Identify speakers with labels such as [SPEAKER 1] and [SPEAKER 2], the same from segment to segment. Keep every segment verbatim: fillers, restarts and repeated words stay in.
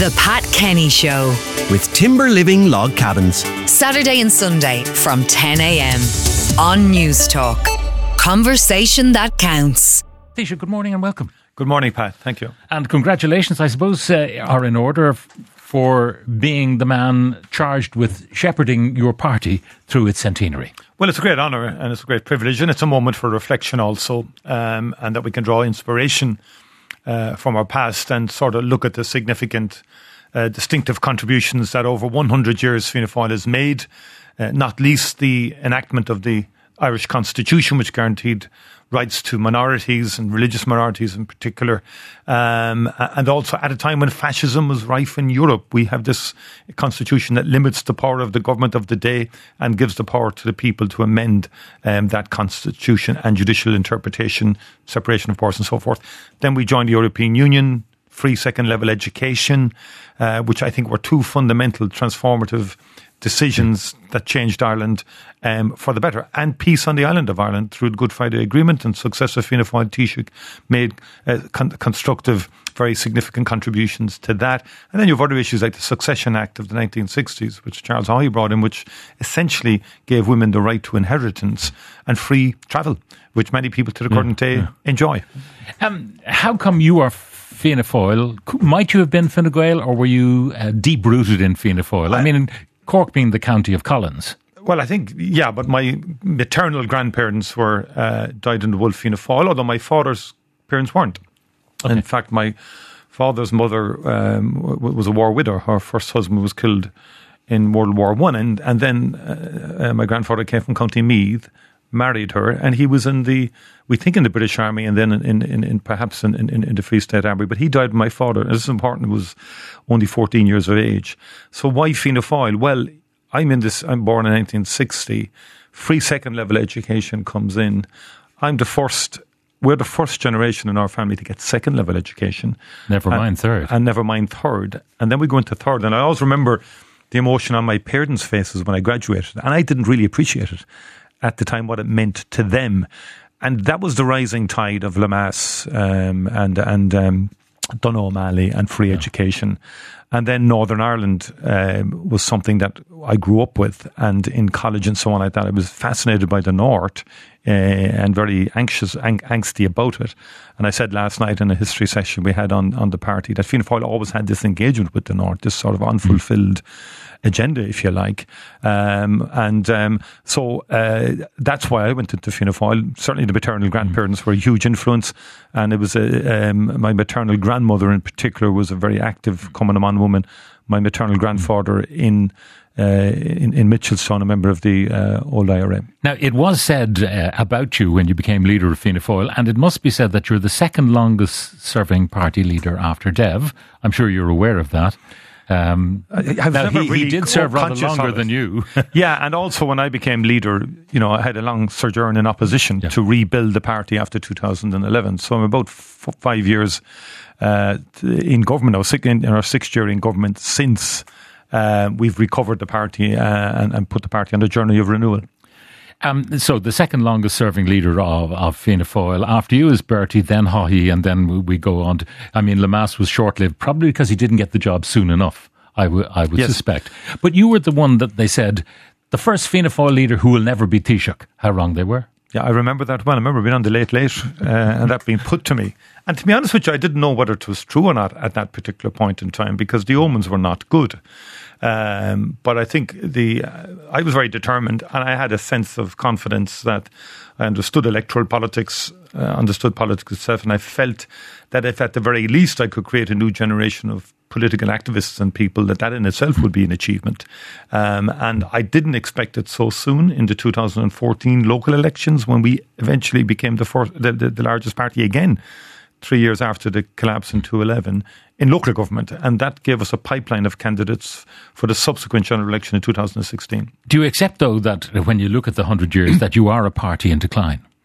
[SPEAKER 1] The Pat Kenny Show
[SPEAKER 2] with Timber Living Log Cabins.
[SPEAKER 1] Saturday and Sunday from ten a.m. on News Talk. Conversation that counts.
[SPEAKER 3] Taoiseach, good morning and welcome.
[SPEAKER 4] Good morning, Pat. Thank you.
[SPEAKER 3] And congratulations, I suppose, uh, are in order f- for being the man charged with shepherding your party through its centenary.
[SPEAKER 4] Well, it's a great honour and it's a great privilege, and it's a moment for reflection also, um, and that we can draw inspiration uh, from our past and sort of look at the significant, uh, distinctive contributions that over one hundred years Fianna Fáil has made, uh, not least the enactment of the Irish Constitution, which guaranteed rights to minorities and religious minorities in particular. Um, and also at a time when fascism was rife in Europe, we have this constitution that limits the power of the government of the day and gives the power to the people to amend um, that constitution and judicial interpretation, separation of powers and so forth. Then we joined the European Union, free second level education, uh, which I think were two fundamental transformative decisions that changed Ireland um, for the better, and peace on the island of Ireland through the Good Friday Agreement, and successive Fianna Fáil Taoiseach made uh, con- constructive, very significant contributions to that. And then you have other issues like the Succession Act of the nineteen sixties, which Charles Haughey brought in, which essentially gave women the right to inheritance and free travel, which many people to the current day yeah. enjoy.
[SPEAKER 3] Um, how come you are Fianna Fáil? Might you have been Fine Gael, or were you uh, deep-rooted in Fianna Fáil? I, I mean, Cork being the county of Collins.
[SPEAKER 4] Well, I think, yeah, but my maternal grandparents were uh, died in the Wolf Fianna Fáil, although my father's parents weren't. Okay. In fact, my father's mother um, w- was a war widow. Her first husband was killed in World War One, and and then uh, uh, my grandfather came from County Meath, married her, and he was in the, we think in the British Army, and then in, in, in perhaps in, in, in the Free State Army, but he died, my father, this is important, was only fourteen years of age. So why Fianna Fáil? Well, I'm in this, I'm born in nineteen sixty, free second level education comes in. I'm the first, we're the first generation in our family to get second level education.
[SPEAKER 3] Never
[SPEAKER 4] and,
[SPEAKER 3] mind third.
[SPEAKER 4] And never mind third. And then we go into third, and I always remember the emotion on my parents' faces when I graduated, and I didn't really appreciate it at the time, what it meant to them. And that was the rising tide of Lemass um, and and um, Donogh O'Malley and free yeah. education. And then Northern Ireland um, was something that I grew up with, and in college and so on like that, I was fascinated by the North uh, and very anxious, ang- angsty about it. And I said last night in a history session we had on, on the party that Fianna Fáil always had this engagement with the North, this sort of unfulfilled mm. agenda, if you like. Um, and um, so uh, that's why I went into Fianna Fáil. Certainly the maternal grandparents mm. were a huge influence, and it was a, um, my maternal grandmother in particular was a very active Cumann woman. My maternal grandfather in uh, in, in Mitchelstown, a member of the uh, old I R A.
[SPEAKER 3] Now, it was said uh, about you when you became leader of Fianna Fáil, and it must be said that you're the second longest serving party leader after Dev. I'm sure you're aware of that. Um, now, he, really he did serve rather longer than you.
[SPEAKER 4] Yeah, and also when I became leader, you know, I had a long sojourn in opposition yeah. to rebuild the party after two thousand eleven. So I'm about f- five years uh, in government, now, in our sixth year in government since uh, we've recovered the party uh, and, and put the party on the journey of renewal.
[SPEAKER 3] Um, so the second longest serving leader of, of Fianna Fáil after you is Bertie, then Haughey, and then we, we go on to, I mean, Lemass was short-lived, probably because he didn't get the job soon enough, I, w- I would yes. suspect. But you were the one that they said, the first Fianna Fáil leader who will never be Taoiseach. How wrong they were.
[SPEAKER 4] Yeah, I remember that well. I remember being on the Late Late uh, and that being put to me. And to be honest with you, I didn't know whether it was true or not at that particular point in time, because the omens were not good. Um, but I think the uh, I was very determined, and I had a sense of confidence that I understood electoral politics, uh, understood politics itself, and I felt that if at the very least I could create a new generation of political activists and people, that that in itself would be an achievement. Um, and I didn't expect it so soon in the two thousand fourteen local elections, when we eventually became the, first, the, the, the largest party again, three years after the collapse in two eleven in local government. And that gave us a pipeline of candidates for the subsequent general election in two thousand sixteen.
[SPEAKER 3] Do you accept, though, that when you look at the hundred years, that you are a party in decline?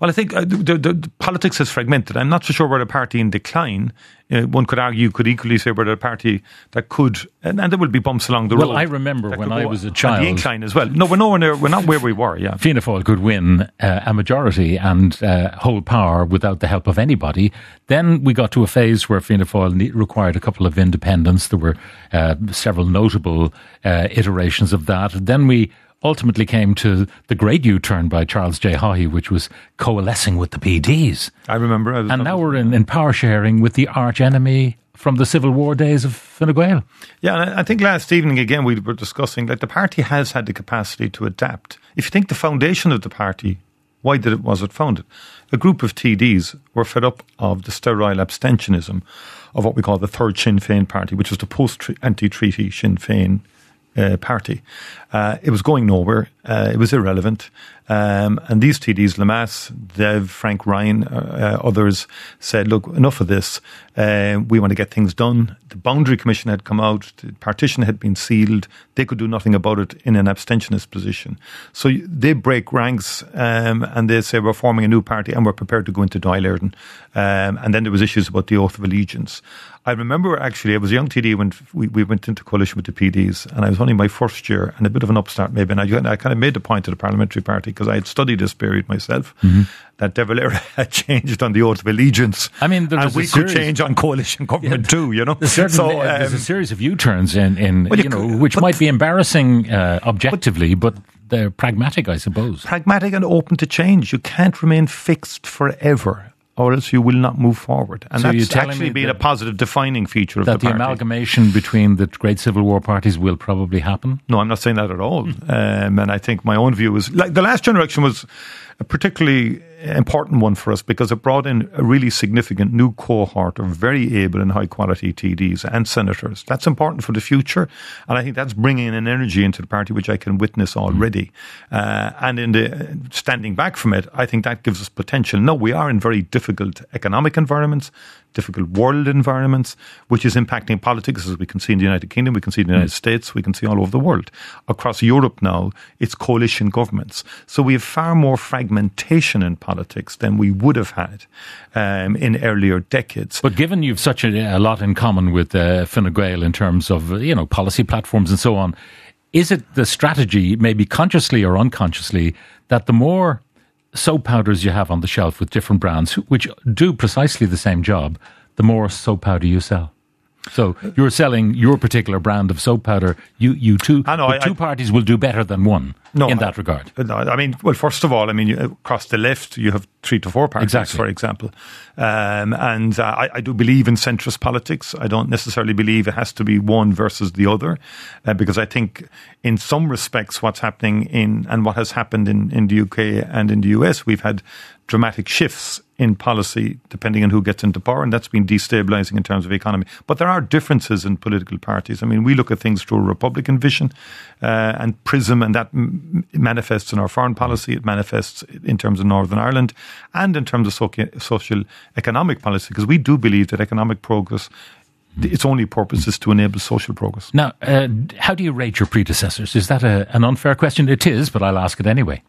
[SPEAKER 4] Well, I think uh, the, the, the politics is fragmented. I'm not so sure whether a party in decline, uh, one could argue, could equally say whether a party that could, and, and there will be bumps along the
[SPEAKER 3] well,
[SPEAKER 4] road.
[SPEAKER 3] Well, I remember when I was a child.
[SPEAKER 4] And the incline as well. No, we're nowhere near, we're not where we were, yeah.
[SPEAKER 3] Fianna Fáil could win uh, a majority and uh, hold power without the help of anybody. Then we got to a phase where Fianna Fáil ne- required a couple of independents. There were uh, several notable uh, iterations of that. Then we ultimately came to the great U-turn by Charles J. Haughey, which was coalescing with the P Ds.
[SPEAKER 4] I remember. I
[SPEAKER 3] and now we're in, in power sharing with the arch enemy from the Civil War days of Fine Gael.
[SPEAKER 4] Yeah, and I think last evening, again, we were discussing that the party has had the capacity to adapt. If you think the foundation of the party, why did it was it founded? A group of T Ds were fed up of the sterile abstentionism of what we call the Third Sinn Féin Party, which was the post-anti-treaty Sinn Féin Uh, party. Uh, it was going nowhere. Uh, it was irrelevant. Um, and these T Ds, Lemass, Dev, Frank Ryan, uh, uh, others said, look, enough of this. Uh, we want to get things done. The Boundary Commission had come out. The partition had been sealed. They could do nothing about it in an abstentionist position. So they break ranks um, and they say, we're forming a new party and we're prepared to go into Dáil Éireann. Um, and then there was issues about the oath of allegiance. I remember actually, I was a young T D when we, we went into coalition with the P Ds, and I was only my first year and a bit of an upstart maybe. And I, I kind of made the point to the parliamentary party, because I had studied this period myself, mm-hmm. that De Valera had changed on the oath of allegiance.
[SPEAKER 3] I mean, there
[SPEAKER 4] and we could
[SPEAKER 3] series,
[SPEAKER 4] change on coalition government yeah, too, you know.
[SPEAKER 3] There's, so, um, there's a series of U-turns in, in well, you, you know, could, which might be embarrassing uh, objectively, but, but they're pragmatic, I suppose.
[SPEAKER 4] Pragmatic and open to change. You can't remain fixed forever, or else you will not move forward. And so that's actually been a positive defining feature of the party.
[SPEAKER 3] That the amalgamation between the great Civil War parties will probably happen?
[SPEAKER 4] No, I'm not saying that at all. Um, and I think my own view is, like, the last generation was a particularly important one for us because it brought in a really significant new cohort of very able and high quality T Ds and senators. That's important for the future, and I think that's bringing an energy into the party which I can witness already. Uh, and in the standing back from it, I think that gives us potential. No, we are in very difficult economic environments, difficult world environments, which is impacting politics, as we can see in the United Kingdom, we can see in the United States, we can see all over the world. Across Europe now, it's coalition governments. So we have far more fragmentation in politics than we would have had um, in earlier decades.
[SPEAKER 3] But given you've such a, a lot in common with uh, Fine Gael in terms of, you know, policy platforms and so on, is it the strategy, maybe consciously or unconsciously, that the more soap powders you have on the shelf with different brands, which do precisely the same job, the more soap powder you sell? So you're selling your particular brand of soap powder. You, you two,
[SPEAKER 4] I know,
[SPEAKER 3] but
[SPEAKER 4] I,
[SPEAKER 3] two I, parties will do better than one
[SPEAKER 4] no,
[SPEAKER 3] in that regard.
[SPEAKER 4] No, I mean, well, first of all, I mean, you, across the left, you have three to four parties,
[SPEAKER 3] exactly.
[SPEAKER 4] for example. Um, and uh, I, I do believe in centrist politics. I don't necessarily believe it has to be one versus the other, uh, because I think in some respects what's happening in, and what has happened in, in the U K and in the U S, we've had dramatic shifts in policy depending on who gets into power, and that's been destabilizing in terms of the economy. But there are differences in political parties. I mean, we look at things through a Republican vision uh, and prism, and that m- manifests in our foreign policy. It manifests in terms of Northern Ireland and in terms of so- social economic policy, because we do believe that economic progress, its only purpose is to enable social progress.
[SPEAKER 3] Now, uh, how do you rate your predecessors? Is that a, an unfair question? It is, but I'll ask it anyway.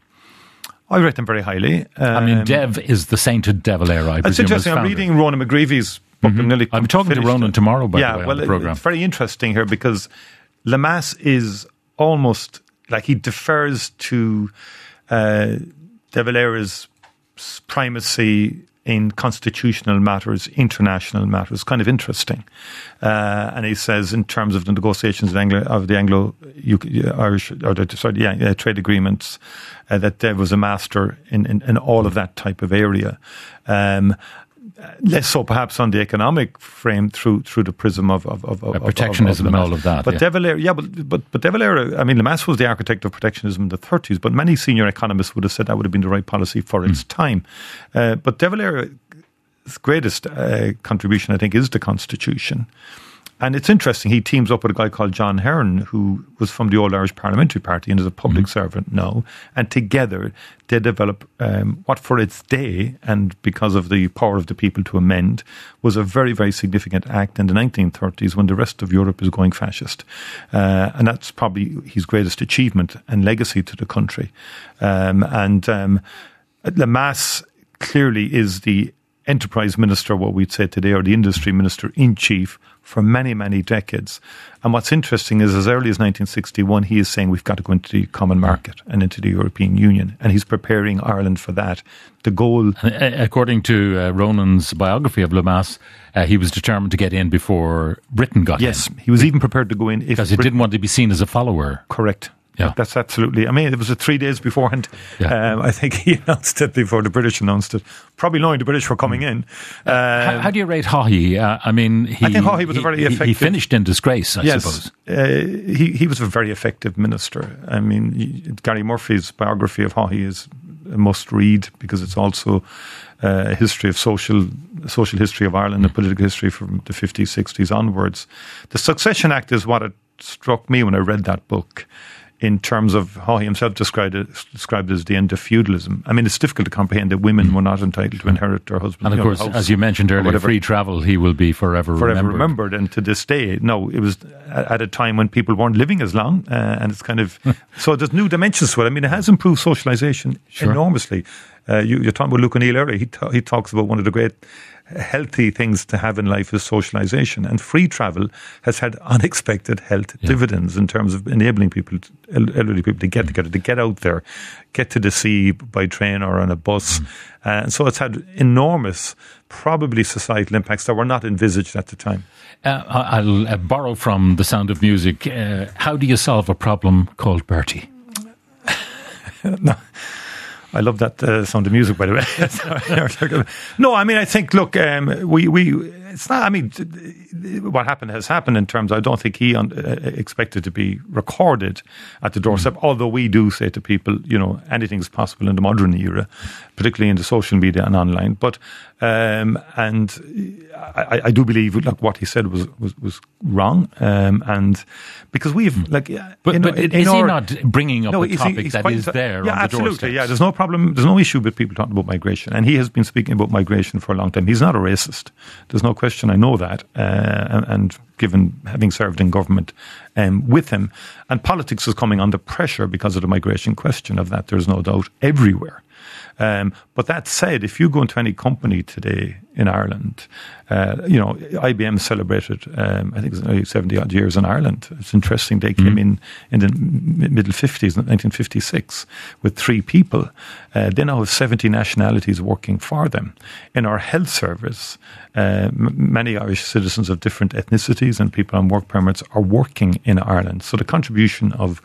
[SPEAKER 4] I rate them very highly. Um,
[SPEAKER 3] I mean, Dev is the sainted De Valera, I presume.
[SPEAKER 4] It's interesting. I'm reading Ronan McGreevy's book.
[SPEAKER 3] Mm-hmm.
[SPEAKER 4] Nearly
[SPEAKER 3] I'm talking
[SPEAKER 4] finished.
[SPEAKER 3] to Ronan tomorrow, by
[SPEAKER 4] yeah,
[SPEAKER 3] the way,
[SPEAKER 4] well,
[SPEAKER 3] on the programme.
[SPEAKER 4] It's very interesting here because Lemass is almost like he defers to uh, De Valera's primacy in constitutional matters, international matters. Kind of interesting. Uh, and he says, in terms of the negotiations of, Anglo, of the Anglo-Irish, or the, sorry, yeah, yeah, trade agreements, uh, that Dev was a master in, in, in all of that type of area. Um, less so perhaps on the economic frame through through the prism of, of, of, of
[SPEAKER 3] protectionism
[SPEAKER 4] of, of, of
[SPEAKER 3] and all of that.
[SPEAKER 4] But
[SPEAKER 3] yeah.
[SPEAKER 4] De Valera, yeah, but, but, but De Valera, I mean, Lemass was the architect of protectionism in the thirties, but many senior economists would have said that would have been the right policy for its mm. time. Uh, but De Valera's greatest uh, contribution, I think, is the Constitution. And it's interesting, he teams up with a guy called John Hearn, who was from the Old Irish Parliamentary Party and is a public mm-hmm. servant now. And together they develop um, what for its day, and because of the power of the people to amend, was a very, very significant act in the nineteen thirties when the rest of Europe is going fascist. Uh, and that's probably his greatest achievement and legacy to the country. Um, and um, Lemass clearly is the enterprise minister, what we'd say today, or the industry minister in chief for many, many decades. And what's interesting is as early as nineteen sixty-one, he is saying we've got to go into the common market and into the European Union. And he's preparing Ireland for that. The goal...
[SPEAKER 3] According to uh, Ronan's biography of Lemass, uh, he was determined to get in before Britain got
[SPEAKER 4] yes,
[SPEAKER 3] in.
[SPEAKER 4] Yes, he was even prepared to go in.
[SPEAKER 3] Because he didn't want to be seen as a follower.
[SPEAKER 4] Correct.
[SPEAKER 3] Yeah.
[SPEAKER 4] That's absolutely. I mean, it was a three days beforehand.
[SPEAKER 3] Yeah.
[SPEAKER 4] Um, I think he announced it before the British announced it. Probably knowing the British were coming in. Um,
[SPEAKER 3] how, how do you rate Haughey? Uh, I mean, he,
[SPEAKER 4] I think Haughey was
[SPEAKER 3] he,
[SPEAKER 4] a very effective.
[SPEAKER 3] He finished in disgrace, I
[SPEAKER 4] yes,
[SPEAKER 3] suppose.
[SPEAKER 4] Uh, he he was a very effective minister. I mean, he, Gary Murphy's biography of Haughey is a must read because it's also uh, a history of social social history of Ireland, mm. and political history from the fifties, sixties onwards. The Succession Act is what it struck me when I read that book, in terms of how he himself described it, described it as the end of feudalism. I mean, it's difficult to comprehend that women mm. were not entitled to inherit their husband.
[SPEAKER 3] And of course, as you mentioned earlier, free travel, he will be forever,
[SPEAKER 4] forever
[SPEAKER 3] remembered.
[SPEAKER 4] remembered. And to this day, no, it was at a time when people weren't living as long, uh, and it's kind of so there's new dimensions to it. I mean, it has improved socialisation
[SPEAKER 3] sure.
[SPEAKER 4] enormously. Uh, you, you're talking about Luke O'Neill earlier. He ta- he talks about one of the great healthy things to have in life is socialisation, and free travel has had unexpected health yeah. dividends in terms of enabling people, to, elderly people, to get together, to get out there, get to the sea by train or on a bus. Mm. Uh, and so it's had enormous, probably societal impacts that were not envisaged at the time.
[SPEAKER 3] Uh, I'll uh, borrow from The Sound of Music. Uh, how do you solve a problem called Bertie?
[SPEAKER 4] no. I love that uh, Sound of Music, by the way. No, I mean, I think, look, um, we, we, it's not, I mean, what happened has happened in terms, I don't think he un- uh, expected to be recorded at the doorstep, mm. although we do say to people, you know, anything's possible in the modern era, particularly in the social media and online. But, um, and I, I do believe, look, what he said was, was, was wrong. Um, and because we've, mm. like,
[SPEAKER 3] but,
[SPEAKER 4] in,
[SPEAKER 3] but
[SPEAKER 4] in,
[SPEAKER 3] is
[SPEAKER 4] in
[SPEAKER 3] he
[SPEAKER 4] our,
[SPEAKER 3] not bringing up
[SPEAKER 4] no,
[SPEAKER 3] a topic he, that is there
[SPEAKER 4] yeah,
[SPEAKER 3] on the
[SPEAKER 4] absolutely,
[SPEAKER 3] doorstep?
[SPEAKER 4] Yeah, there's no problem, there's no issue with people talking about migration. And he has been speaking about migration for a long time. He's not a racist. There's no question, I know that. Uh, and, and given having served in government um, with him. And politics is coming under pressure because of the migration question of that, there's no doubt, everywhere. Um, but that said, if you go into any company today in Ireland, uh, you know, I B M celebrated, um, I think it's nearly seventy odd years in Ireland. It's interesting. They came mm. in in the middle fifties, nineteen fifty-six, with three people. Uh, they now have seventy nationalities working for them. In our health service, uh, m- many Irish citizens of different ethnicities and people on work permits are working in Ireland. So the contribution of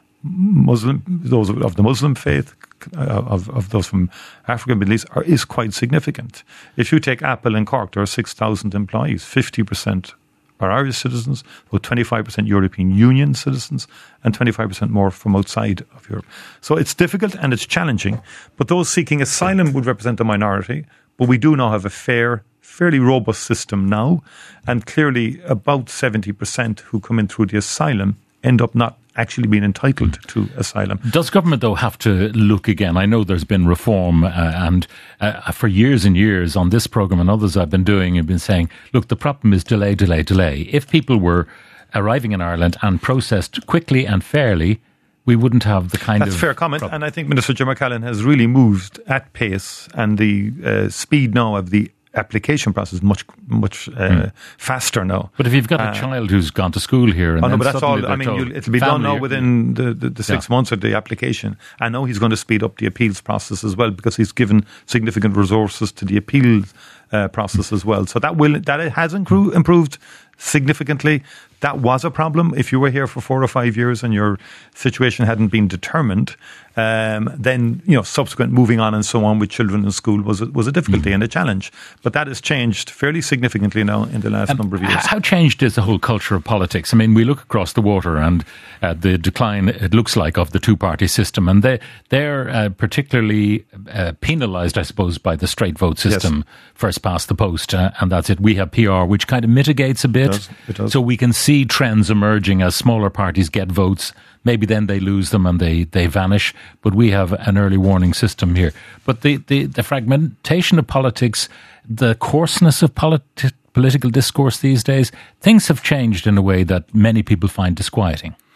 [SPEAKER 4] Muslim, those of the Muslim faith, of, of those from Africa and Middle East are, is quite significant. If you take Apple in Cork, there are six thousand employees, fifty percent are Irish citizens, about twenty-five percent European Union citizens, and twenty-five percent more from outside of Europe. So it's difficult and it's challenging, but those seeking asylum would represent a minority, but we do now have a fair, fairly robust system now, and clearly about seventy percent who come in through the asylum end up not actually being entitled to asylum.
[SPEAKER 3] Does government, though, have to look again? I know there's been reform uh, and uh, for years and years on this programme and others I've been doing, I've been saying, look, the problem is delay, delay, delay. If people were arriving in Ireland and processed quickly and fairly, we wouldn't have the kind
[SPEAKER 4] That's
[SPEAKER 3] of...
[SPEAKER 4] That's a fair comment.
[SPEAKER 3] problem.
[SPEAKER 4] And I think Minister Jim McCallan has really moved at pace, and the uh, speed now of the application process much much uh, mm. faster now.
[SPEAKER 3] But if you've got a
[SPEAKER 4] uh,
[SPEAKER 3] child who's gone to school here, and
[SPEAKER 4] oh, no,
[SPEAKER 3] then
[SPEAKER 4] but that's all. I mean,
[SPEAKER 3] told,
[SPEAKER 4] you'll, it'll be done now within the, the, the six yeah. months of the application. I know he's going to speed up the appeals process as well, because he's given significant resources to the appeals uh, process as well. So that will that it has improved, improved significantly. That was a problem. If you were here for four or five years and your situation hadn't been determined, um, then, you know, subsequent moving on and so on with children in school was a, was a difficulty mm. and a challenge. But that has changed fairly significantly now in the last um, number of years.
[SPEAKER 3] How changed is the whole culture of politics? I mean, we look across the water and uh, the decline, it looks like, of the two-party system, and they, they're uh, particularly uh, penalised, I suppose, by the straight vote system, yes. first past the post, uh, and that's it. We have P R, which kind of mitigates a bit. It does. It does. So we can see trends emerging as smaller parties get votes. Maybe then they lose them and they, they vanish. But we have an early warning system here. But the, the, the fragmentation of politics, the coarseness of politi- political discourse these days, things have changed in a way that many people find disquieting.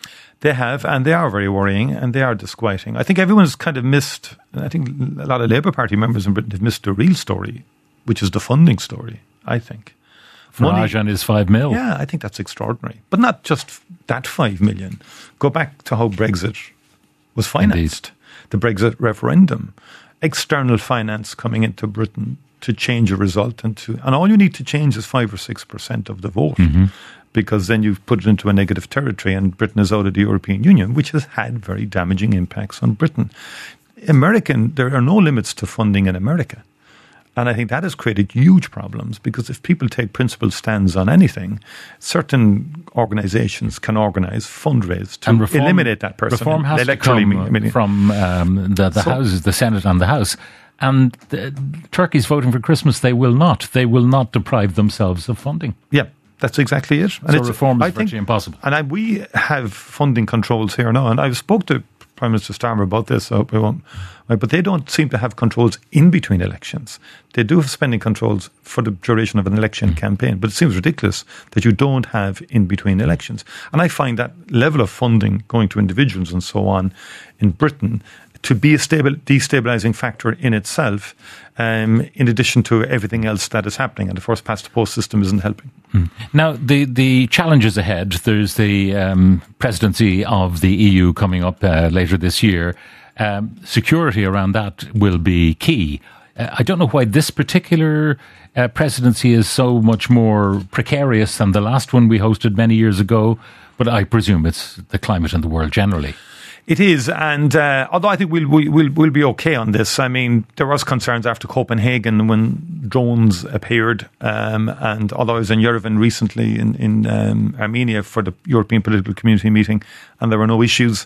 [SPEAKER 4] They have, and they are very worrying, and they are disquieting. I think everyone's kind of missed, I think a lot of Labour Party members in Britain have missed the real story, which is the funding story, I think.
[SPEAKER 3] Farage and his five mil.
[SPEAKER 4] Yeah, I think that's extraordinary. But not just that five million. Go back to how Brexit was financed. Indeed. The Brexit referendum. External finance coming into Britain to change a result. And, to, and all you need to change is five or six percent of the vote. Mm-hmm. Because then you've put it into a negative territory and Britain is out of the European Union, which has had very damaging impacts on Britain. American, there are no limits to funding in America. And I think that has created huge problems because if people take principled stands on anything, certain organisations can organise, fundraise to reform, eliminate that person.
[SPEAKER 3] Reform has to come I mean, from um, the, the so, houses, the Senate and the House. And the, Turkey's voting for Christmas. They will not. They will not deprive themselves of funding.
[SPEAKER 4] Yeah. That's exactly it. And
[SPEAKER 3] so
[SPEAKER 4] it's,
[SPEAKER 3] reform is
[SPEAKER 4] I
[SPEAKER 3] virtually
[SPEAKER 4] think,
[SPEAKER 3] impossible.
[SPEAKER 4] And I, we have funding controls here now. And I've spoke to Prime Minister Starmer about this, so I won't, but they don't seem to have controls in between elections. They do have spending controls for the duration of an election mm. campaign, but it seems ridiculous that you don't have in between elections. And I find that level of funding going to individuals and so on in Britain to be a stable, destabilising factor in itself, um, in addition to everything else that is happening. And the first past the post system isn't helping.
[SPEAKER 3] Hmm. Now, the, the challenges ahead, there's the um, presidency of the E U coming up uh, later this year. Um, security around that will be key. Uh, I don't know why this particular uh, presidency is so much more precarious than the last one we hosted many years ago, but I presume it's the climate in the world generally.
[SPEAKER 4] It is, and uh, although I think we'll, we'll we'll be okay on this. I mean, there was concerns after Copenhagen when drones appeared, um, and although I was in Yerevan recently in in um, Armenia for the European Political Community meeting, and there were no issues,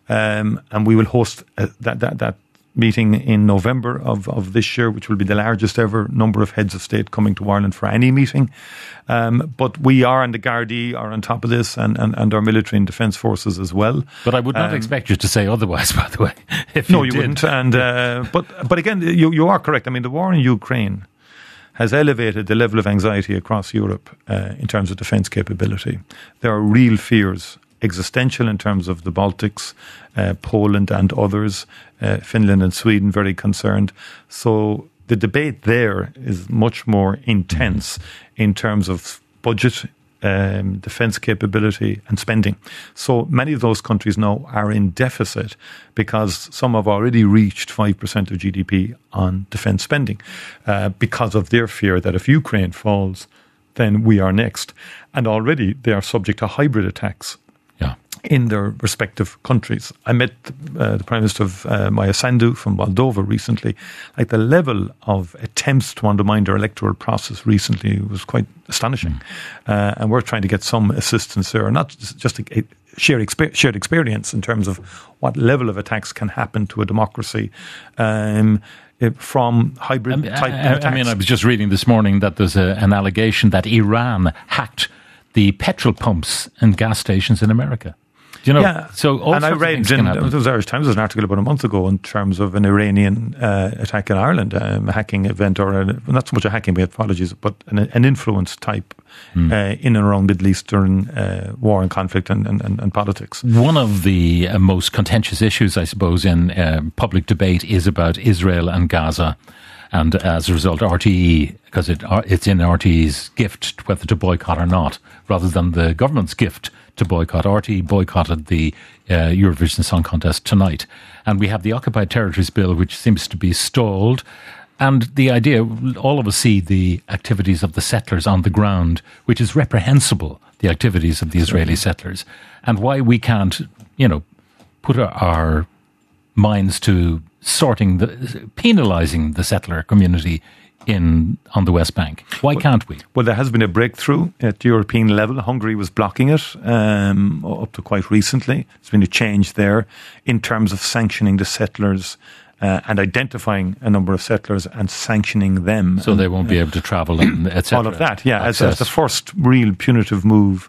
[SPEAKER 4] um, and we will host uh, that that that meeting in November of, of this year, which will be the largest ever number of heads of state coming to Ireland for any meeting. Um, but we are, and the Gardaí are on top of this, and, and, and our military and defence forces as well.
[SPEAKER 3] But I would not um, expect you to say otherwise, by the way. If
[SPEAKER 4] no, you,
[SPEAKER 3] you
[SPEAKER 4] wouldn't. And uh, but but again, you you are correct. I mean, the war in Ukraine has elevated the level of anxiety across Europe uh, in terms of defence capability. There are real fears, existential in terms of the Baltics, uh, Poland and others, uh, Finland and Sweden very concerned. So the debate there is much more intense in terms of budget, um, defence capability and spending. So many of those countries now are in deficit because some have already reached five percent of G D P on defence spending uh, because of their fear that if Ukraine falls, then we are next. And already they are subject to hybrid attacks in their respective countries. I met uh, the Prime Minister of uh, Maia Sandu from Moldova recently. Like the level of attempts to undermine their electoral process recently was quite astonishing. Mm. Uh, and we're trying to get some assistance there, not just a, a shared, exper- shared experience in terms of what level of attacks can happen to a democracy um, from hybrid um, type
[SPEAKER 3] I,
[SPEAKER 4] attacks.
[SPEAKER 3] I mean, I was just reading this morning that there's a, an allegation that Iran hacked the petrol pumps and gas stations in America. You know,
[SPEAKER 4] yeah,
[SPEAKER 3] so all
[SPEAKER 4] and I read in the Irish Times, there's an article about a month ago in terms of an Iranian uh, attack in Ireland, um, a hacking event, or a, not so much a hacking, my apologies, but an, an influence type mm. uh, in and around Middle Eastern uh, war and conflict and, and, and politics.
[SPEAKER 3] One of the uh, most contentious issues, I suppose, in uh, public debate is about Israel and Gaza. And as a result, R T E, because it, it's in R T E's gift whether to boycott or not, rather than the government's gift to boycott. R T E boycotted the uh, Eurovision Song Contest tonight. And we have the Occupied Territories Bill, which seems to be stalled. And the idea, all of us see the activities of the settlers on the ground, which is reprehensible, the activities of the Israeli settlers. And why we can't, you know, put our, our minds to sorting, the penalising the settler community in on the West Bank. Why can't we?
[SPEAKER 4] Well, there has been a breakthrough at the European level. Hungary was blocking it um, up to quite recently. There's been a change there in terms of sanctioning the settlers uh, and identifying a number of settlers and sanctioning them.
[SPEAKER 3] So
[SPEAKER 4] and,
[SPEAKER 3] they won't be able to travel and et cetera.
[SPEAKER 4] All of that, yeah, as, as the first real punitive move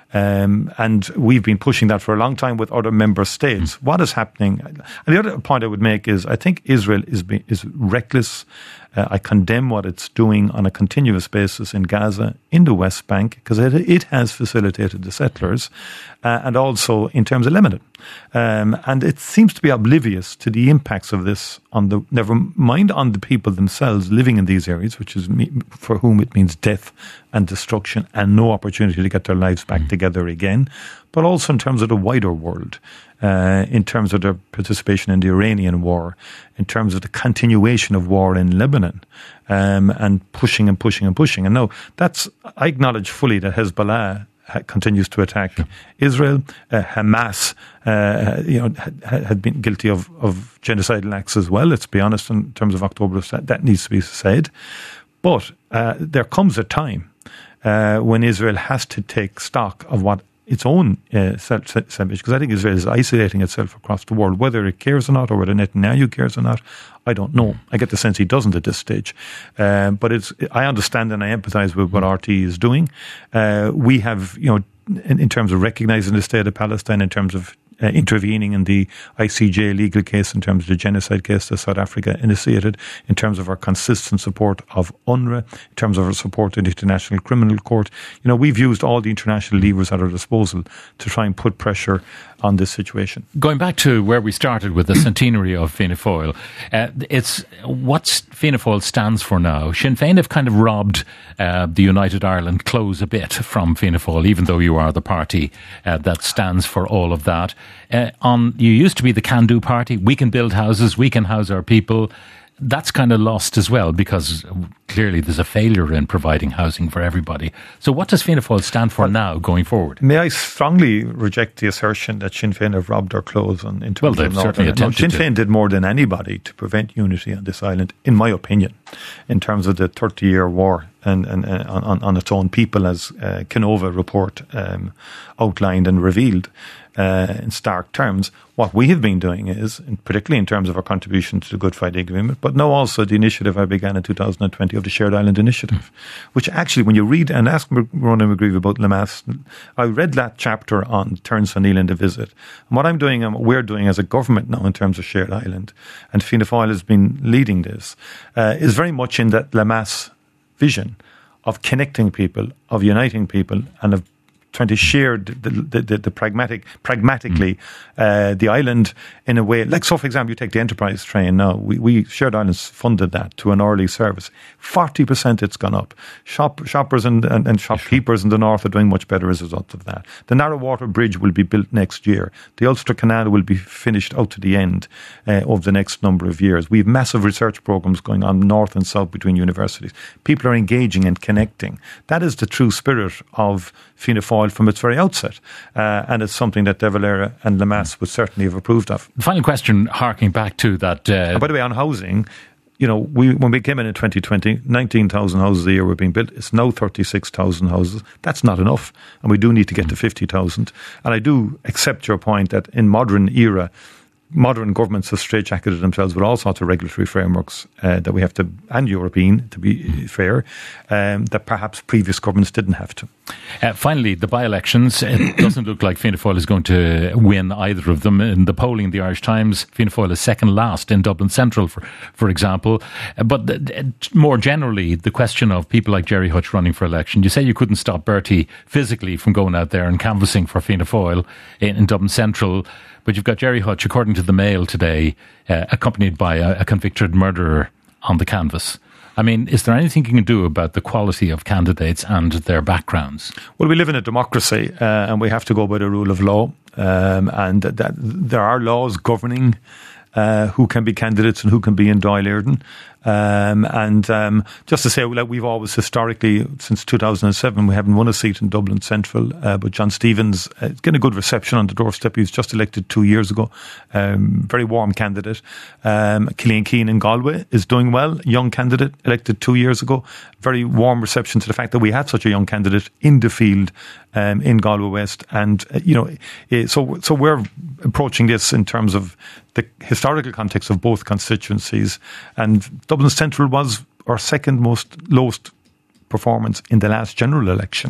[SPEAKER 4] Um, and we've been pushing that for a long time with other member states. Mm. What is happening? And the other point I would make is I think Israel is be, is reckless. Uh, I condemn what it's doing on a continuous basis in Gaza, in the West Bank, because it, it has facilitated the settlers, uh, and also in terms of Lebanon. Um, and it seems to be oblivious to the impacts of this on the, never mind on the people themselves living in these areas, which is me, for whom it means death and destruction and no opportunity to get their lives back mm. together again, but also in terms of the wider world. Uh, in terms of their participation in the Iranian war, in terms of the continuation of war in Lebanon, um, and pushing and pushing and pushing. And no, that's, I acknowledge fully that Hezbollah ha- continues to attack Israel. Uh, Hamas, uh, you know, had, had been guilty of, of genocidal acts as well. Let's be honest, in terms of October, that needs to be said. But uh, there comes a time uh, when Israel has to take stock of what its own uh, self-image, because I think Israel is isolating itself across the world. Whether it cares or not, or whether Netanyahu cares or not, I don't know. I get the sense he doesn't at this stage. Um, but it's, I understand and I empathise with what R T is doing. Uh, we have, you know, in, in terms of recognising the state of Palestine, in terms of Uh, intervening in the I C J legal case, in terms of the genocide case that South Africa initiated, in terms of our consistent support of UNRWA, in terms of our support to the International Criminal Court. You know, we've used all the international levers at our disposal to try and put pressure on this situation.
[SPEAKER 3] Going back to where we started with the centenary of Fianna Fáil, uh, it's what Fianna Fáil stands for now. Sinn Féin have kind of robbed uh, the United Ireland close a bit from Fianna Fáil, even though you are the party uh, that stands for all of that. Uh, on you used to be the can-do party. We can build houses, we can house our people. That's kind of lost as well, because clearly there's a failure in providing housing for everybody. So what does Fianna Fáil stand for now going forward?
[SPEAKER 4] May I strongly reject the assertion that Sinn Féin have robbed our clothes on, in terms
[SPEAKER 3] well, they've
[SPEAKER 4] of
[SPEAKER 3] certainly
[SPEAKER 4] Northern.
[SPEAKER 3] attempted
[SPEAKER 4] no, Sinn Féin
[SPEAKER 3] to.
[SPEAKER 4] did more than anybody to prevent unity on this island, in my opinion, in terms of the thirty-year war and, and uh, on, on its own people, as uh, Canova report um, outlined and revealed. Uh, in stark terms, what we have been doing is, and particularly in terms of our contribution to the Good Friday Agreement, but now also the initiative I began in two thousand twenty of the Shared Island Initiative, mm. which actually, when you read, and ask Ronan McGreevy about Lemass, I read that chapter on Terence O'Neill and the visit. And what I'm doing and what we're doing as a government now in terms of Shared Island, and Fianna Fáil has been leading this, uh, is very much in that Lemass vision of connecting people, of uniting people, and of trying to share the, the, the, the pragmatic, pragmatically, uh, the island in a way. Like, so for example, you take the Enterprise train now. We, we Shared Islands funded that to an early service. forty percent it's gone up. Shop, shoppers and, and, and shopkeepers in the north are doing much better as a result of that. The Narrow Water Bridge will be built next year. The Ulster Canal will be finished out to the end uh, over the next number of years. We have massive research programs going on north and south between universities. People are engaging and connecting. That is the true spirit of Fianna Fáil from its very outset, uh, and it's something that De Valera and Lemass would certainly have approved of.
[SPEAKER 3] The final question, harking back to that. Uh,
[SPEAKER 4] and by the way, on housing, you know, we when we came in in twenty twenty, nineteen thousand houses a year were being built. It's now thirty-six thousand houses. That's not enough, and we do need to get to fifty thousand. And I do accept your point that in modern era, modern governments have straitjacketed themselves with all sorts of regulatory frameworks uh, that we have to, and European, to be fair, um, that perhaps previous governments didn't have to.
[SPEAKER 3] Uh, finally, the by-elections. It doesn't look like Fianna Fáil is going to win either of them. In the polling, the Irish Times, Fianna Fáil is second last in Dublin Central, for, for example. Uh, but uh, more generally, the question of people like Gerry Hutch running for election. You say you couldn't stop Bertie physically from going out there and canvassing for Fianna Fáil in, in Dublin Central. But you've got Gerry Hutch, according to the Mail today, uh, accompanied by a, a convicted murderer on the canvas. I mean, is there anything you can do about the quality of candidates and their backgrounds? Well,
[SPEAKER 4] we live in a democracy uh, and we have to go by the rule of law. Um, and that, that there are laws governing uh, who can be candidates and who can be in Dáil Éireann. Um, and um, just to say, like we've always historically, since two thousand seven, we haven't won a seat in Dublin Central, uh, but John Stevens uh, is getting a good reception on the doorstep. He was just elected two years ago. Um, very warm candidate. Um, Killian Keane in Galway is doing well. Young candidate, elected two years ago. Very warm reception to the fact that we had such a young candidate in the field um, in Galway West. And, uh, you know, uh, so, so we're approaching this in terms of the historical context of both constituencies. And Dublin Central was our second most lowest performance in the last general election.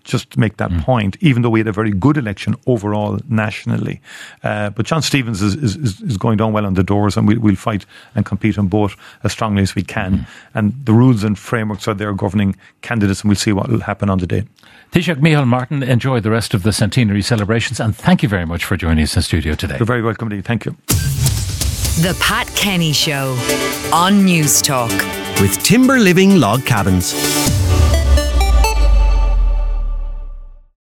[SPEAKER 4] just to make that mm. point, even though we had a very good election overall nationally. Uh, but John Stevens is, is, is going down well on the doors, and we, we'll fight and compete on both as strongly as we can. Mm. And the rules and frameworks are there governing candidates, and we'll see what will happen on the day.
[SPEAKER 3] Taoiseach Micheál Martin, enjoy the rest of the centenary celebrations, and thank you very much for joining us in studio today.
[SPEAKER 4] You're very welcome, Lee. Thank you.
[SPEAKER 1] The Pat Kenny Show on News Talk.
[SPEAKER 2] With Timber Living Log Cabins.